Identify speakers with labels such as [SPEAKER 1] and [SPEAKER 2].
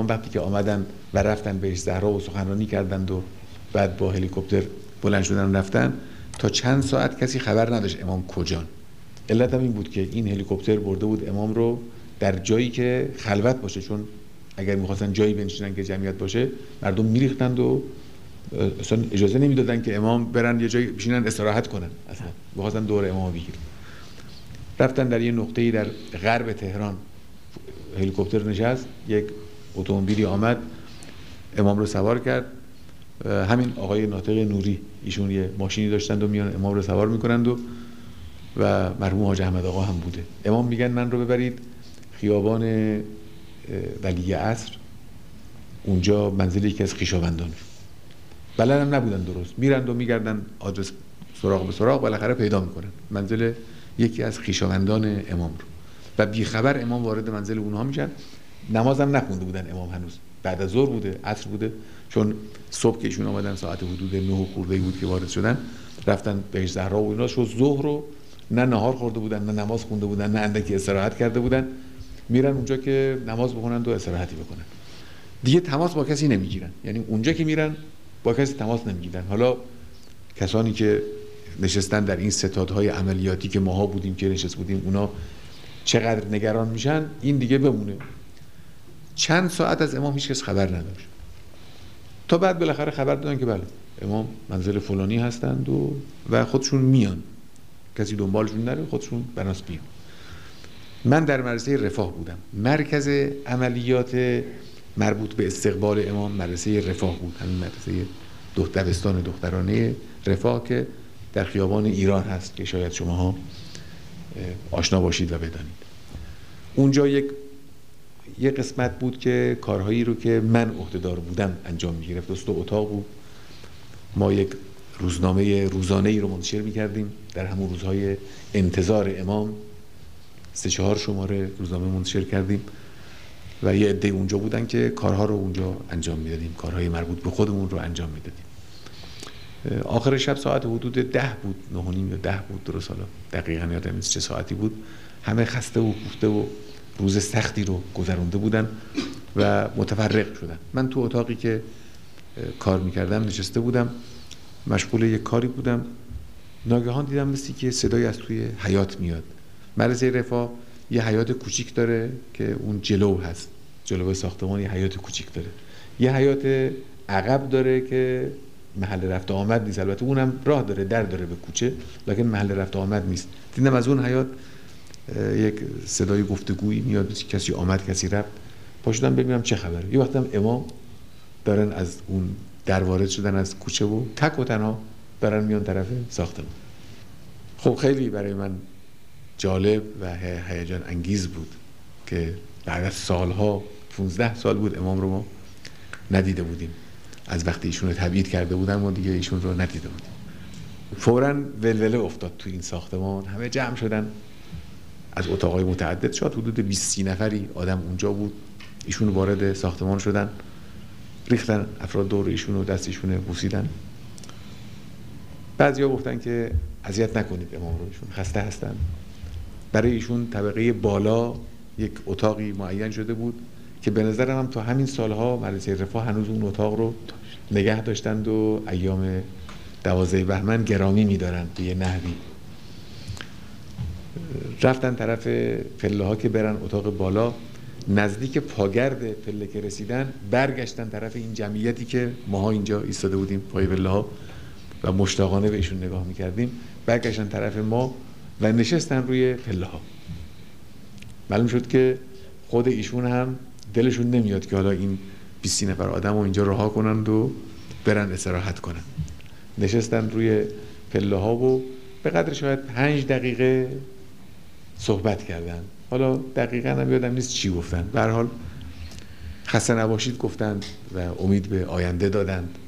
[SPEAKER 1] امام وقتی که آمدن و رفتن بهش زهرا و سخنرانی کردند و بعد با هلیکوپتر بلند شدن رفتن، تا چند ساعت کسی خبر نداشت امام کجان. علت هم این بود که این هلیکوپتر برده بود امام رو در جایی که خلوت باشه، چون اگر می‌خواستن جایی بنشینن که جمعیت باشه مردم میریختند و اصلا اجازه نمیدادن که امام برن یه جایی بشینن استراحت کنن، اصلا می‌خواستن دور امام بگیرن. رفتن در یه نقطه‌ای در غرب تهران هلیکوپتر نشست، یک اتومبیلی آمد امام رو سوار کرد. همین آقای ناطق نوری ایشون یه ماشینی داشتند و میان امام رو سوار میکنند و مرحوم حاج احمد آقا هم بوده. امام میگن من رو ببرید خیابان ولی عصر، اونجا منزل یکی از خویشاوندان. بلد هم نبودن درست، میرند و میگردن آدرس سراغ به سراغ، بالاخره پیدا میکنن منزل یکی از خویشاوندان امام رو و بیخبر امام وارد منزل اونها میشن. نماز هم نخونده بودن امام هنوز، بعد از ظهر بوده، عصر بوده، چون صبح که ایشون آمدن ساعت حدود 9 خورده بود که وارد شدن، رفتن بهش زهرا و اینا، شد ظهر رو نه نهار خورده بودن، نه نماز خونده بودن، نه اندکی استراحت کرده بودن، میرن اونجا که نماز بخونن و استراحتی بکنن. دیگه تماس با کسی نمیگیرن، یعنی اونجا که میرن با کسی تماس نمیگیرن. حالا کسانی که نشستن در این ستادهای عملیاتی که ماها بودیم که نشست بودیم، اونا چقدر نگران میشن این دیگه بمونه. چند ساعت از امام هیچ کس خبر نداشت، تا بعد بالاخره خبر دادن که بله امام منزل فلانی هستند و خودشون میان، کسی دنبالشون نره، خودشون بناس بیان. من در مدرسه رفاه بودم، مرکز عملیات مربوط به استقبال امام مدرسه رفاه بود، همین مدرسه دبستان دخترانه رفاه که در خیابان ایران هست که شاید شماها آشنا باشید و بدانید. اونجا یک قسمت بود که کارهایی رو که من عهده‌دار بودم انجام می‌گرفت. دو اتاق بود، ما یک روزنامه روزانه‌ای رو منتشر می‌کردیم در همون روزهای انتظار امام، 3-4 شماره روزنامه منتشر کردیم و یه عده اونجا بودن که کارها رو اونجا انجام میدادیم، کارهای مربوط به خودمون رو انجام میدادیم. آخر شب ساعت حدود 10 بود، 9:30 یا 10 بود درست، حالا دقیقاً یادم نیست چه ساعتی بود. همه خسته و کوفته و روز سختی رو گذرونده بودن و متفرق شدن. من تو اتاقی که کار میکردم نشسته بودم، مشغول یک کاری بودم، ناگهان دیدم مثلی که صدایی از توی حیاط میاد. مدرسه رفاه یه حیاط کوچیک داره که اون جلو هست، جلو ساختمان یه حیاط کوچیک داره، یه حیاط عقب داره که محل رفت و آمد نیست، البته اونم راه داره، در داره به کوچه، لکن محل رفت و آمد نیست. دیدم از اون حیاط یک صدای گفتگویی میاد، کسی آمد کسی رفت. پاشدم ببینم چه خبره. یه وقتم امام دارن از اون در وارد شدن از کوچه و تک و تنها دارن میان طرف ساختمان. خب خیلی برای من جالب و هیجان انگیز بود که بعد از سالها، 15 سال بود امام رو ما ندیده بودیم، از وقتی ایشون رو تبعید کرده بودن ما دیگه ایشون رو ندیده بودیم. فوراً ولوله افتاد تو این ساختمان، همه جمع شدن از اتاقای متعدد، شاید حدود 20-30 نفری آدم اونجا بود. ایشون وارد ساختمان شدن، ریختن افراد دور ایشون و دست ایشون بوسیدن. بعضیا گفتن که اذیت نکنید امام رو، ایشون خسته هستن. برای ایشون طبقه بالا یک اتاقی معین شده بود که به نظرم هم تا همین سالها مدرسه رفاه هنوز اون اتاق رو نگه داشتند و ایام 12 بهمن گرامی می‌دارند به یه نحوی. رفتن طرف پله ها که برن اتاق بالا، نزدیک پاگرد پله که رسیدن برگشتن طرف این جمعیتی که ماها اینجا ایستاده بودیم پای پله ها و مشتاقانه به ایشون نگاه میکردیم، برگشتن طرف ما و نشستن روی پله ها. معلوم شد که خود ایشون هم دلشون نمیاد که حالا این 20 نفر آدم رو اینجا رها کنند و برن استراحت کنن. نشستن روی پله ها و به قدر شاید 5 دقیقه صحبت کردن. حالا دقیقاً هم یادم نیست چی گفتن، به هر حال خسته نباشید گفتند و امید به آینده دادند